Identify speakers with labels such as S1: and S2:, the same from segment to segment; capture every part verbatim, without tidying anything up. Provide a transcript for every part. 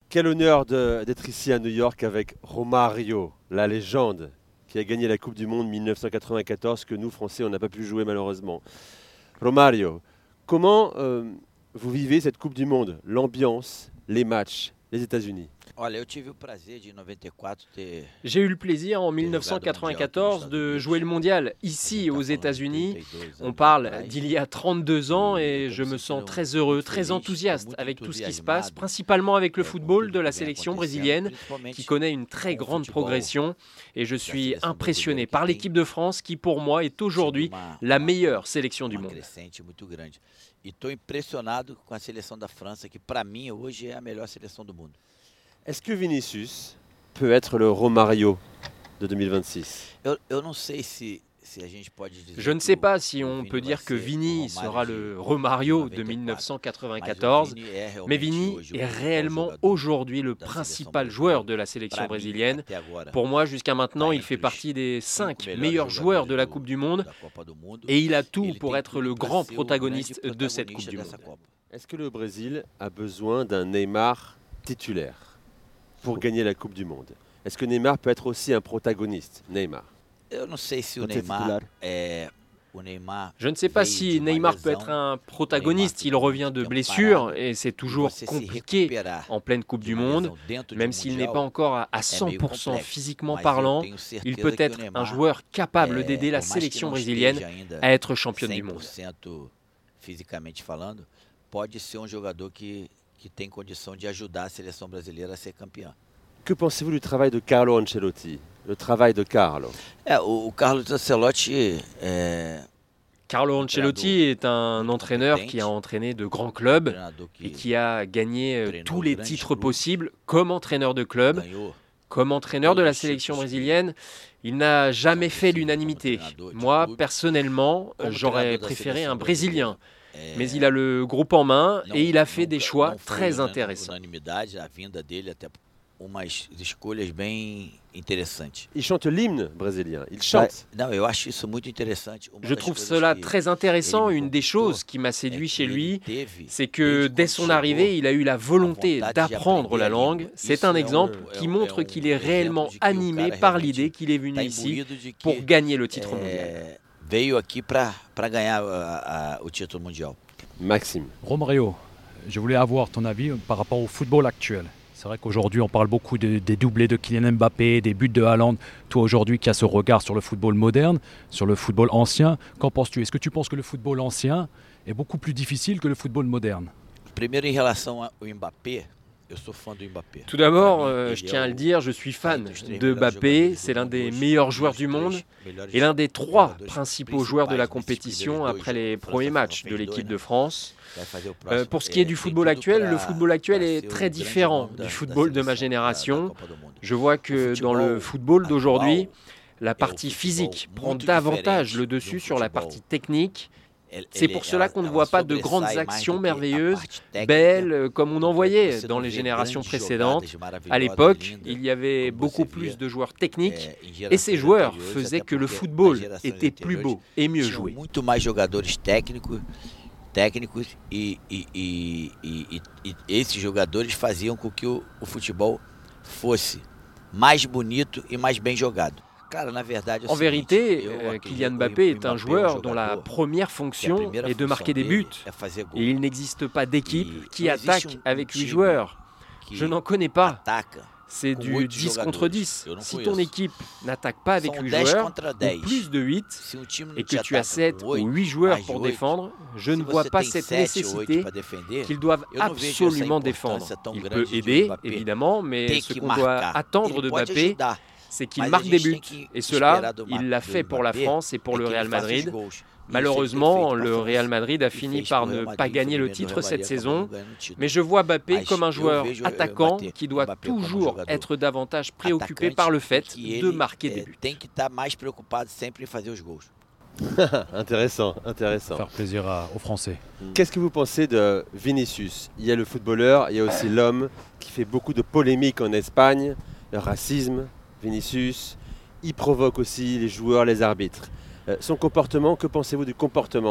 S1: Quel honneur de- d'être ici à New York avec Romario, la légende, qui a gagné la Coupe du Monde mille neuf cent quatre-vingt-quatorze, que nous, Français, on n'a pas pu jouer malheureusement. Romario, comment euh, vous vivez cette Coupe du Monde, l'ambiance, les matchs, les États-Unis?
S2: Olha, eu tive o prazer de, em noventa e quatro, ter
S3: J'ai eu le plaisir en mille neuf cent quatre-vingt-quatorze de jouer le mondial ici aux États-Unis. On parle d'il y a trente-deux ans et je me sens très heureux, très enthousiaste avec tout ce qui se passe, principalement avec le football de la sélection brésilienne qui connaît une très grande progression et je suis impressionné par l'équipe de France qui pour moi est aujourd'hui la meilleure sélection du monde.
S2: crescente muito grande. E estou impressionado com a seleção da França, que para mim hoje é a melhor seleção do mundo.
S1: Est-ce que Vinicius peut être le Romario de deux mille vingt-six?
S2: Eu, eu não sei se, se a gente pode dizer.
S3: Je ne
S2: que
S3: sais
S2: o-
S3: pas si
S2: o
S3: on
S2: Vini
S3: peut
S2: vai
S3: dire que
S2: ser o
S3: Vini
S2: Romário
S3: sera
S2: de
S3: le Romario de
S2: noventa e quatro,
S3: mille neuf cent
S2: mas o
S3: quatre-vingt-quatorze,
S2: Vini é
S3: mais
S2: realmente
S3: Vini
S2: hoje o
S3: est
S2: principal
S3: réellement
S2: jogador
S3: aujourd'hui le
S2: da
S3: principal
S2: seleção
S3: joueur
S2: brasileira.
S3: de la sélection
S2: Pra mim,
S3: brésilienne.
S2: até agora,
S3: Pour moi, jusqu'à maintenant,
S2: tá
S3: il fait
S2: entre os
S3: partie des
S2: cinco
S3: cinq
S2: melhores
S3: meilleurs joueurs de la
S2: jogadores
S3: Coupe
S2: do-
S3: du Monde
S2: da Copa do Mundo.
S3: et il a tout
S2: Ele
S3: pour
S2: tem
S3: être
S2: tudo
S3: le
S2: pra
S3: grand
S2: ser o
S3: protagoniste
S2: grande
S3: de cette Coupe
S2: protagonista
S3: du
S2: dessa
S3: Monde.
S2: Copa.
S1: Est-ce que le Brésil a besoin d'un Neymar titulaire pour gagner la Coupe du Monde? Est-ce que Neymar peut être aussi un protagoniste? Neymar.
S2: Eu não sei se o
S1: Pode ser
S2: Neymar
S1: titular.
S2: é o Neymar.
S3: Je ne sais pas
S2: veio
S3: si
S2: de uma
S3: Neymar peut
S2: lesão,
S3: être un
S2: o
S3: protagoniste,
S2: Neymar
S3: il
S2: ficou
S3: revient
S2: muito
S3: de
S2: tempo
S3: blessure
S2: parado,
S3: et c'est
S2: e
S3: toujours
S2: você se
S3: compliqué
S2: recuperar
S3: en pleine Coupe
S2: de
S3: du
S2: uma
S3: Monde,
S2: lesão dentro de
S3: même
S2: um
S3: s'il n'est
S2: mundial,
S3: pas encore à, à
S2: é meio
S3: cent pour cent
S2: complexo,
S3: physiquement
S2: mas eu
S3: parlant.
S2: tenho certeza
S3: Il peut
S2: que o
S3: être un
S2: Neymar,
S3: joueur capable
S2: é,
S3: d'aider la
S2: por mais que
S3: sélection
S2: não
S3: brésilienne
S2: esteja ainda
S3: à être championne du monde.
S2: cem por cento fisicamente falando, pode ser um jogador que, que tem condição de ajudar a seleção brasileira a ser campeã.
S1: Que pensez-vous du travail de Carlo Ancelotti? Le travail de Carlo.
S2: É, o, o Carlos Ancelotti é
S3: Carlo Ancelotti est un
S2: muito
S3: entraîneur
S2: competente,
S3: qui a entraîné de grands
S2: um
S3: clubs
S2: treinador
S3: et
S2: que
S3: qui a gagné euh,
S2: treinou
S3: tous les
S2: grandes
S3: titres
S2: clubes,
S3: possibles comme entraîneur de club,
S2: ganhou
S3: comme entraîneur de la
S2: todos os
S3: sélection
S2: títulos que
S3: brésilienne. Il n'a jamais
S2: são
S3: fait
S2: possíveis como
S3: l'unanimité.
S2: treinador de
S3: Moi,
S2: clube.
S3: personnellement, euh,
S2: Como
S3: j'aurais
S2: treinador da
S3: préféré
S2: seleção
S3: un Brésilien.
S2: brasileira, é,
S3: Mais il a le groupe en main
S2: não-
S3: et il a fait
S2: nunca-
S3: des choix
S2: não foi
S3: très
S2: una-
S3: intéressants.
S2: unanimidade a vinda dele, até umas escolhas bem interessantes.
S1: Il chante l'hymne brésilien. Il chante.
S2: Não, eu acho isso muito interessante. Uma
S3: Je
S2: das
S3: trouve
S2: coisas
S3: cela
S2: que
S3: très intéressant.
S2: ele me
S3: Une des
S2: conquistou
S3: choses qui m'a
S2: é
S3: séduit
S2: que
S3: chez
S2: ele
S3: lui,
S2: teve,
S3: c'est que
S2: desde
S3: dès
S2: quando
S3: son
S2: chegou,
S3: arrivée, il a eu la volonté
S2: vontade de
S3: d'apprendre
S2: aprender
S3: la
S2: a
S3: langue.
S2: língua.
S3: C'est
S2: Isso
S3: un
S2: é um-
S3: exemple
S2: é
S3: qui
S2: um-
S3: montre
S2: é um
S3: qu'il est
S2: exemplo
S3: réellement
S2: de que o
S3: animé
S2: cara
S3: par
S2: realmente
S3: l'idée qu'il est venu
S2: tá
S3: ici
S2: imbuído de que
S3: pour gagner le titre mondial.
S2: é, veio aqui para ganhar a- a- o título mundial.
S1: Maxime.
S4: Romario, je voulais avoir ton avis par rapport au football actuel. C'est vrai qu'aujourd'hui, on parle beaucoup de- des doublés de Kylian Mbappé, des buts de Haaland. Toi, aujourd'hui, qui as ce regard sur le football moderne, sur le football ancien, qu'en penses-tu? Est-ce que tu penses que le football ancien est beaucoup plus difficile que le football moderne?
S2: Primeiro, em relação ao Mbappé, eu sou fã do Mbappé.
S3: Tout d'abord,
S2: Pra mim,
S3: euh,
S2: ele
S3: je
S2: é
S3: tiens à
S2: o-
S3: le dire, je suis fan
S2: um dos três
S3: de
S2: melhores
S3: Mbappé.
S2: jogadores
S3: C'est
S2: do
S3: l'un
S2: mundo
S3: des
S2: hoje,
S3: meilleurs
S2: um
S3: joueurs
S2: dos
S3: du monde
S2: três melhores
S3: et l'un des trois
S2: jogadores
S3: principaux joueurs de la
S2: principais nesses
S3: compétition
S2: primeiros
S3: après
S2: dois
S3: les
S2: jogos.
S3: premiers
S2: França
S3: matchs
S2: fez
S3: de
S2: dois,
S3: l'équipe
S2: né?
S3: de France.
S2: Vai fazer o
S3: Euh,
S2: próximo.
S3: pour ce qui est
S2: É,
S3: du
S2: tem
S3: football
S2: tudo
S3: actuel,
S2: pra-
S3: le football actuel
S2: pra
S3: est
S2: ser o
S3: très
S2: grande
S3: différent
S2: nome da-
S3: du
S2: da
S3: football de ma
S2: seleção, da- da
S3: génération.
S2: Copa do Mundo.
S3: Je vois
S2: O
S3: que dans le
S2: futebol
S3: football d'aujourd'hui,
S2: atual
S3: la
S2: é o
S3: partie
S2: futebol
S3: physique prend
S2: muito
S3: davantage
S2: diferente
S3: le
S2: de um
S3: dessus sur la
S2: futebol.
S3: partie technique.
S2: Elle-
S3: C'est
S2: elle
S3: pour
S2: est-
S3: cela
S2: ela-
S3: qu'on ne
S2: ela
S3: voit pas de grandes
S2: sobressai mais
S3: actions
S2: do que a
S3: merveilleuses,
S2: parte técnica,
S3: belles, euh, comme on en
S2: porque
S3: voyait
S2: você
S3: dans
S2: não
S3: les
S2: vê
S3: générations
S2: grandes
S3: précédentes.
S2: jogadas maravilhosas,
S3: À l'époque,
S2: lindas,
S3: il y avait
S2: como
S3: beaucoup
S2: você
S3: plus
S2: via,
S3: de joueurs techniques
S2: é, em
S3: et
S2: gerações
S3: ces joueurs
S2: anteriores,
S3: faisaient
S2: até
S3: que le
S2: porque
S3: football
S2: nas gerações
S3: était plus
S2: anteriores
S3: beau et mieux
S2: tinham
S3: joué.
S2: muito mais jogadores técnicos, técnicos e, e, e, e, e, e esses jogadores faziam com que o, o futebol fosse mais bonito e mais bem jogado. Cara, na verdade, é o
S3: En
S2: seguinte,
S3: vérité,
S2: eu
S3: euh,
S2: acredito
S3: Kylian
S2: que o
S3: Mbappé est un
S2: Mbappé
S3: joueur dont la
S2: jogador
S3: première
S2: que a
S3: fonction
S2: primeira
S3: est de
S2: função
S3: marquer des
S2: dele
S3: buts.
S2: é fazer gol.
S3: Et il n'existe pas d'équipe
S2: E
S3: qui
S2: não existe
S3: attaque
S2: um- um
S3: avec huit
S2: time
S3: joueurs.
S2: que
S3: Je n'en connais pas.
S2: ataca.
S3: C'est
S2: com
S3: du
S2: oito
S3: dix contre
S2: jogadores.
S3: dix.
S2: Eu não
S3: Si
S2: conheço.
S3: ton équipe n'attaque pas avec
S2: São
S3: huit
S2: dez
S3: joueurs,
S2: contra
S3: ou
S2: dez.
S3: plus de huit,
S2: Se um time não
S3: et
S2: te
S3: que tu as
S2: ataca
S3: sept
S2: com
S3: ou
S2: oito,
S3: huit joueurs
S2: mais
S3: pour
S2: oito,
S3: défendre, je
S2: se
S3: ne vois
S2: você
S3: pas
S2: tem
S3: cette
S2: sete ou oito
S3: nécessité
S2: para defender,
S3: qu'ils doivent
S2: eu não vejo essa
S3: absolument défendre.
S2: importância tão
S3: Il
S2: grande
S3: peut
S2: de
S3: aider,
S2: Mbappé
S3: évidemment, mais
S2: ter
S3: ce
S2: que
S3: qu'on doit
S2: marcar.
S3: attendre
S2: Ele
S3: de
S2: pode
S3: Mbappé,
S2: ajudar,
S3: c'est qu'il
S2: mas a
S3: marque des
S2: gente tem
S3: buts.
S2: que
S3: Et
S2: esperar
S3: cela,
S2: do
S3: il l'a
S2: do
S3: fait pour la
S2: Mbappé
S3: France et pour
S2: é
S3: le
S2: que ele
S3: Real
S2: faça os
S3: Madrid.
S2: gols. Isso ele tem
S3: Malheureusement,
S2: feito pra
S3: le
S2: France.
S3: Real Madrid a
S2: E
S3: fini
S2: fez
S3: par
S2: pro
S3: ne
S2: Real
S3: pas
S2: Madrid,
S3: gagner le
S2: infelizmente,
S3: titre
S2: Real
S3: cette
S2: Madrid
S3: saison.
S2: acabou não ganhando o título.
S3: Mais je vois Mbappé
S2: Mas
S3: comme un
S2: eu
S3: joueur
S2: vejo
S3: attaquant
S2: Mbappé-
S3: qui doit
S2: Mbappé como um
S3: toujours
S2: jogador
S3: être davantage préoccupé
S2: atacante
S3: par le fait
S2: que
S3: de
S2: ele,
S3: marquer des
S2: é,
S3: buts.
S2: tem que estar mais preocupado sempre em fazer os gols.
S1: Intéressant, intéressant.
S4: Faire plaisir à- aux Français.
S1: Qu'est-ce que vous pensez de Vinicius? Il y a le footballeur, il y a aussi l'homme qui fait beaucoup de polémiques en Espagne, le racisme, Vinicius. Il provoque aussi les joueurs, les arbitres. Euh, son comportement, que pensez-vous du comportement de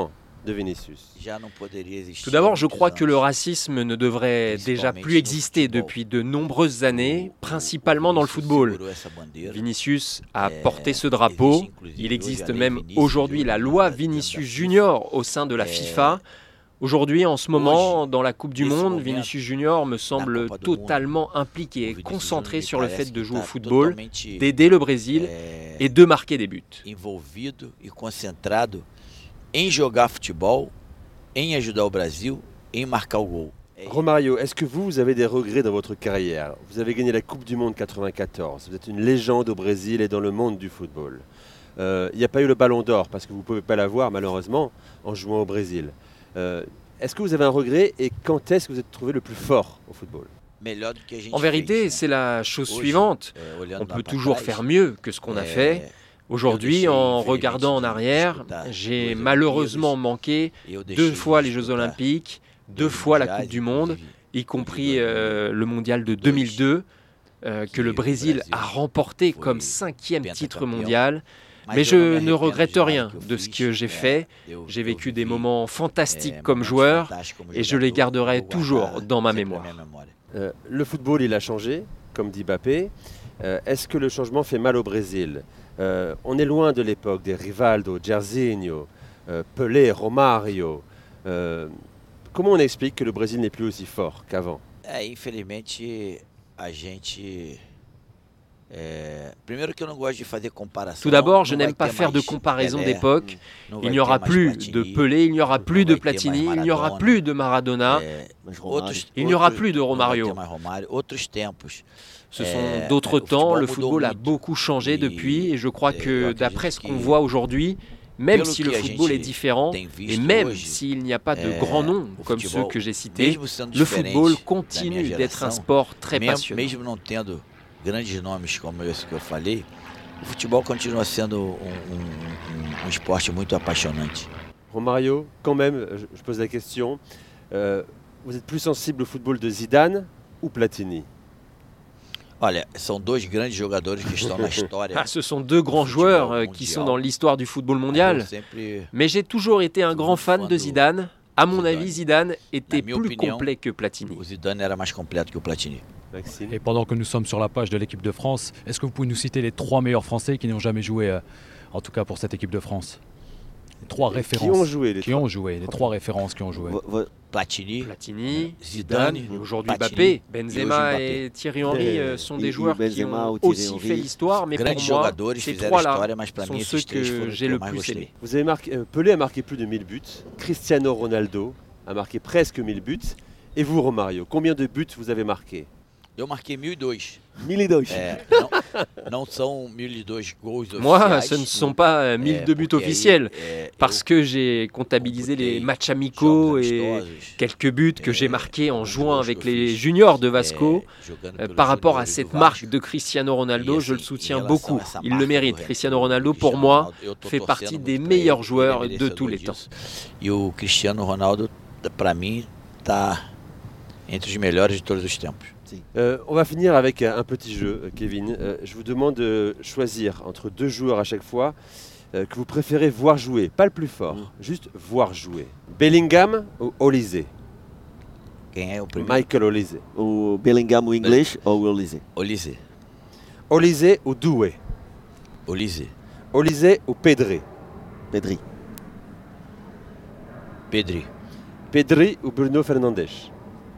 S1: de Vinicius.
S3: Tout d'abord, je crois que le racisme ne devrait déjà plus exister depuis de nombreuses années, principalement dans le football. Vinicius a porté ce drapeau. Il existe même aujourd'hui la loi Vinicius Junior au sein de la FIFA. Aujourd'hui, en ce moment, dans la Coupe du Monde, Vinicius Junior me semble totalement impliqué et concentré sur le fait de jouer au football, d'aider le Brésil et de marquer des buts.
S2: Envolvido e concentrado em jogar futebol, em ajudar o Brasil, em marcar o gol.
S1: Romario, est-ce que vous, vous avez des regrets dans votre carrière? Vous avez gagné la Coupe du Monde quatre-vingt-quatorze, vous êtes une légende au Brésil et dans le monde du football. Il euh, n'y a pas eu le Ballon d'Or parce que vous ne pouvez pas l'avoir malheureusement en jouant au Brésil. Euh, est-ce que vous avez un regret et quand est-ce que vous êtes trouvé le plus fort au football?
S3: En vérité, c'est la chose suivante. On peut toujours faire mieux que ce qu'on a fait. Aujourd'hui, en regardant en arrière, j'ai malheureusement manqué deux fois les Jeux Olympiques, deux fois la Coupe du Monde, y compris euh, le Mondial de deux mille deux, euh, que le Brésil a remporté comme cinquième titre mondial. Mais je ne regrette rien de ce que j'ai fait. J'ai vécu des moments fantastiques comme joueur et je les garderai toujours dans ma mémoire.
S1: Euh, le football, il a changé, comme dit Mbappé. Euh, est-ce que le changement fait mal au Brésil? euh, On est loin de l'époque des Rivaldo, Jairzinho, euh, Pelé, Romario. Euh, comment on explique que le Brésil n'est plus aussi fort qu'avant?
S2: Infelizmente, a gente...
S3: Tout d'abord, je n'aime pas faire de comparaison d'époque. Il n'y aura plus de Pelé, il n'y aura plus de Platini, il n'y aura plus de Maradona, il n'y aura plus de Romario. Ce sont d'autres temps, le football a beaucoup changé depuis et je crois que d'après ce qu'on voit aujourd'hui, même si le football est différent et même s'il n'y a pas de grands noms comme ceux que j'ai cités, le football continue d'être un sport très passionnant.
S2: Grandes nomes como esse que eu falei, o futebol continua sendo um, um, um esporte muito apaixonante.
S1: Romario, quand même, je, je pose la question, euh, vous êtes plus sensible au football de Zidane ou Platini?
S2: Olha, são dois grandes jogadores que estão na história.
S3: Ah, ce sont deux grands joueurs euh, qui sont dans l'histoire du football mondial. Mais j'ai toujours été un grand fan de Zidane. À mon avis, Zidane était plus complet que Platini.
S2: O Zidane era mais completo que o Platini.
S1: Maxime.
S4: Et pendant que nous sommes sur la page de l'équipe de France, est-ce que vous pouvez nous citer les trois meilleurs Français qui n'ont jamais joué, euh, en tout cas pour cette équipe de France? Les trois références.
S1: Qui ont joué les
S4: Qui
S1: trois.
S4: ont joué, les trois références qui ont joué.
S2: Platini,
S3: Platini,
S2: Zidane,
S3: et aujourd'hui
S2: Platini,
S3: Mbappé. Benzema
S2: et
S3: et Thierry Henry euh, sont
S5: Et-
S3: des
S5: et
S3: joueurs qui
S5: Benzema
S3: ont
S5: ou Thierry
S3: aussi
S5: Henry.
S3: fait l'histoire, mais
S2: Grandes
S3: pour moi,
S2: jogadores
S3: ces
S2: fizeram
S3: trois-là
S2: história, mas para
S3: sont
S2: mim
S3: ceux
S2: esses três
S3: que
S2: foram os
S3: j'ai
S2: que
S3: le
S2: eu mais
S3: plus
S2: gostei.
S3: aimé.
S1: Vous avez marqué, euh, Pelé a marqué plus de mille buts, Cristiano Ronaldo a marqué presque mille buts, et vous Romario, combien de buts vous avez marqué?
S2: Eu marquei mil e dois.
S5: mille e dois.
S2: É, não, não são mil e dois gols
S3: Moi,
S2: oficiais.
S3: ce ne sont pas euh, mille deux buts
S2: porque aí,
S3: officiels,
S2: é,
S3: parce
S2: eu
S3: que j'ai comptabilisé les
S2: completei
S3: matchs amicaux
S2: jogos
S3: et
S2: amistosos,
S3: quelques buts que j'ai
S2: é,
S3: marqués en
S2: alguns
S3: jouant
S2: gols
S3: avec
S2: que eu
S3: les
S2: fiz,
S3: juniors de Vasco.
S2: é, jogando
S3: Euh,
S2: pelos
S3: Par rapport à
S2: juniores
S3: cette
S2: do
S3: marque
S2: Vasco.
S3: de Cristiano Ronaldo,
S2: E
S3: je le
S2: assim, em
S3: soutiens
S2: relação
S3: beaucoup.
S2: a essa
S3: Il
S2: marca
S3: le
S2: do
S3: mérite.
S2: Ren-
S3: Cristiano
S2: do
S3: Ronaldo, pour
S2: Cristiano
S3: moi,
S2: Ronaldo, eu tô
S3: fait
S2: torcendo
S3: partie
S2: muito
S3: des
S2: pra
S3: meilleurs
S2: ele,
S3: joueurs
S2: ele é
S3: de tous
S2: merecedor
S3: les temps.
S2: disso. E o Cristiano Ronaldo, para mim, tá entre os melhores de todos os tempos.
S1: Euh, on va finir avec un, un petit jeu, euh, Kevin. Euh, je vous demande de choisir entre deux joueurs à chaque fois euh, que vous préférez voir jouer, pas le plus fort, juste voir jouer. Bellingham ou Olise?
S2: Quem é o primeiro?
S1: Michael Olise.
S5: O Bellingham, o inglês ou o Olise?
S2: Olise.
S1: Olise ou Doué?
S2: Olise.
S1: Olise ou Pedri?
S5: Pedri.
S2: Pedri.
S1: Pedri ou Bruno Fernandes?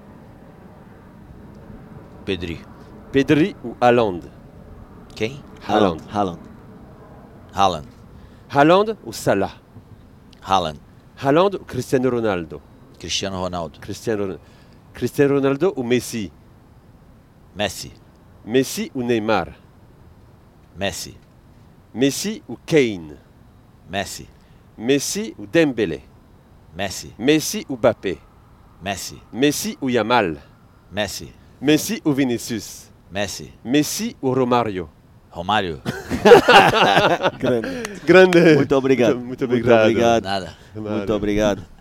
S2: Pedri.
S1: Pedri ou Haaland?
S2: Quem?
S1: Haaland.
S5: Haaland.
S2: Haaland.
S1: Haaland ou Salah?
S2: Haaland.
S1: Haaland ou Cristiano Ronaldo?
S2: Cristiano Ronaldo.
S1: Cristiano, Cristiano Ronaldo ou Messi?
S2: Messi.
S1: Messi ou Neymar?
S2: Messi.
S1: Messi ou Kane?
S2: Messi.
S1: Messi ou Dembélé?
S2: Messi.
S1: Messi ou Mbappé?
S2: Messi.
S1: Messi ou Yamal?
S2: Messi.
S1: Messi ou Vinicius?
S2: Messi.
S1: Messi ou Romario?
S2: Romário.
S5: Grande.
S1: Grande.
S5: Muito obrigado.
S1: Muito
S5: Muito
S1: obrigado.
S5: obrigado.
S2: Nada.
S5: Muito obrigado.